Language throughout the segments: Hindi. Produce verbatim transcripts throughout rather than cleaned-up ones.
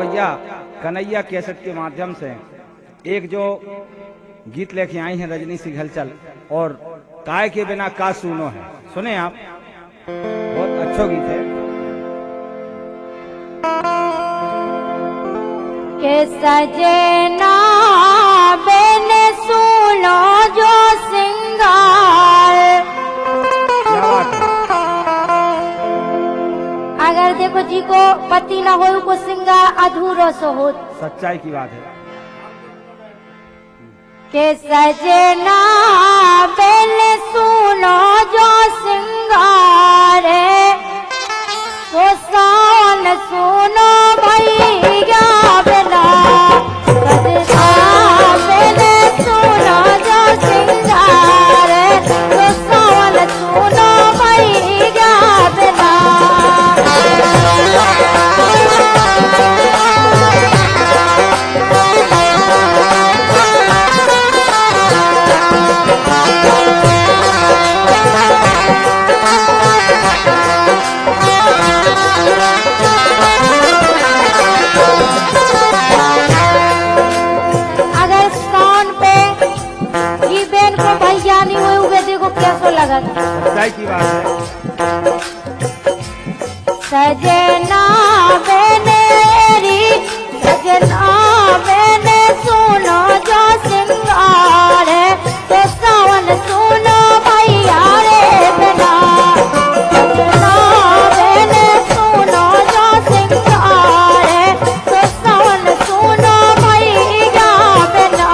भैया कन्हैया कैसेट के माध्यम से एक जो गीत लेके आई हैं रजनी सिंह हलचल, और काय के बिना का सुनो है, सुने आप, बहुत अच्छा गीत है। के सजना बेने सुनो जो सिंगार। क्या बात है? अगर देखो जी को पति ना हो को सिंगार अधूरो सो हो। सच्चाई की बात है। के सजना बेने सुनो जो सिंगार, तो सावन सुनो भैया बिना। सजना बेने सुनो जो सिंगार, तो सावन सुनो भैया बिना। सच्चाई की बात है। सजना बेनेरी सजना बेने सुनो जो सिंगार, तो सावन सुनो भैया रे बिना। सजना बेने सुनो जो सिंगार, तो सावन सुनो भैया बिना।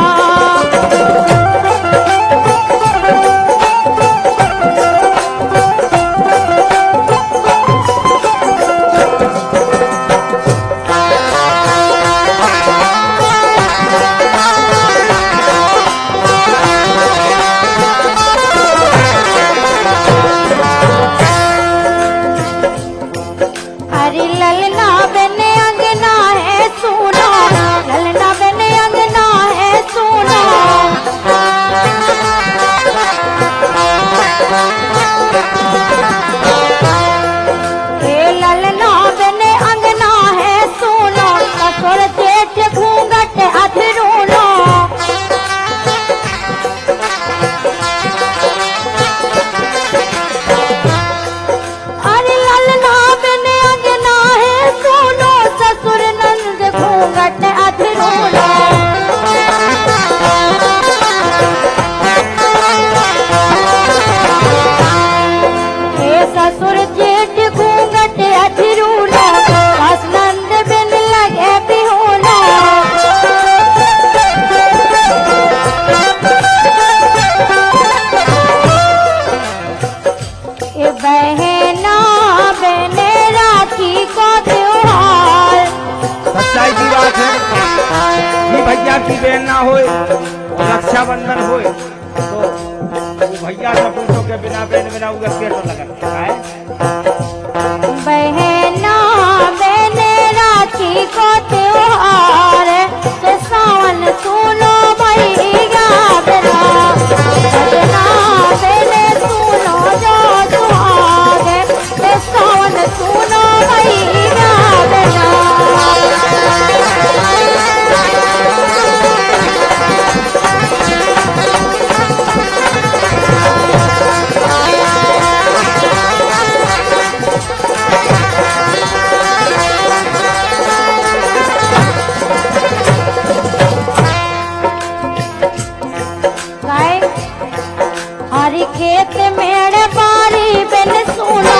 भैया की बहन ना हो, रक्षाबंधन हो, तो वो भैया से पूछो के बिना बहन बिना उगे पेट लगता है। बहना बहने राखी को त्योहार, तो सावन सुनो भैया बिना। सजना बहने सुनो जो सुहाग, तो सावन सुनो भैया बिना। खेत मेड़ बारी बिन सुनो,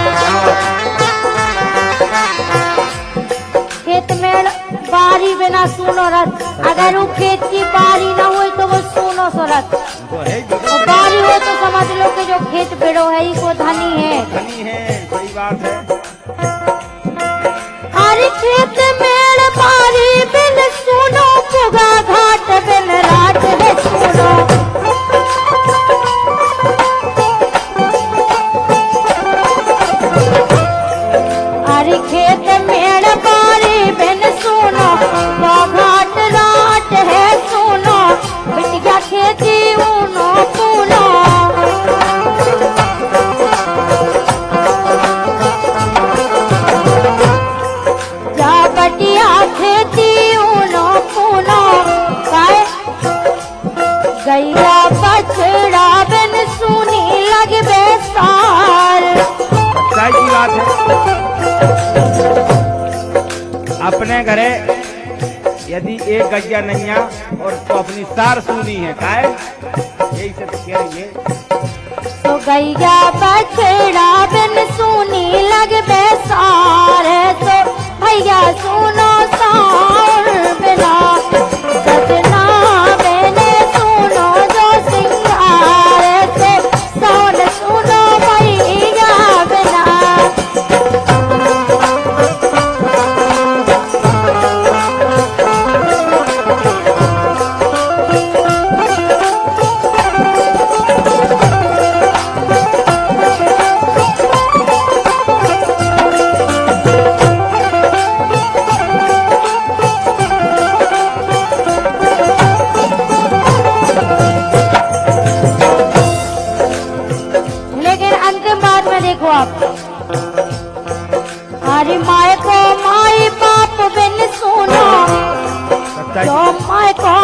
खेत मेड़ बारी बिना सुनो रथ। अगर वो खेत की बारी ना हो तो वो सुनो सो रथ, और बारी हो तो समझ लो कि जो खेत बेड़ो है ही को धनी है। धनी है, सही बात है। हर खेत मेड़ बारी बिन सुनो, पुगा घाट बिन रात है सुनो। खेत मेड़ बारी बिन सुनो, वो घाट रात है सुनो। बिटिया खेती ऊनो पूनो, जा बटिया अपने घरे यदि एक गैया नैया और तो अपनी सार सुनी है काय यही से तो कहेंगे तो गैया बछड़ा बिन सुनी लग बेसारे तो भैया सुनो सार बिना सजना मैंने सुनो जो सिंगारे तो सोन सुनो भैया बिना। हरी माए को माई बाप बिन सुनो तो माए को